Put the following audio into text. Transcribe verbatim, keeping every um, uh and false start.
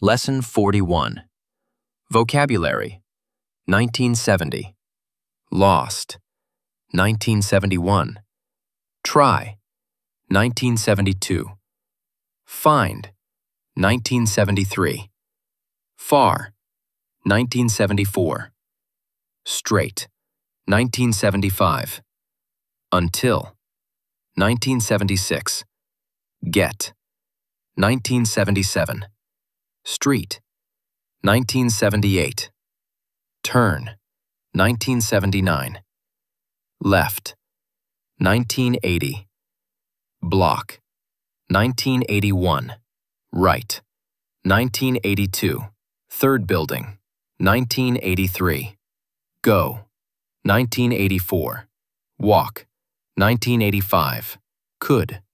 Lesson forty-one. Vocabulary. nineteen seventy. Lost. nineteen seventy-one. Try. nineteen seventy-two. Find. nineteen seventy-three. Far. nineteen seventy-four. Straight. nineteen seventy-five. Until. nineteen seventy-six. Get. nineteen seventy-seven. Street. nineteen seventy-eight. Turn. nineteen seventy-nine. Left. nineteen eighty. Block. nineteen eighty-one. Right. nineteen eighty-two. Third building. nineteen eighty-three. Go. nineteen eighty-four. Walk. nineteen eighty-five. Could.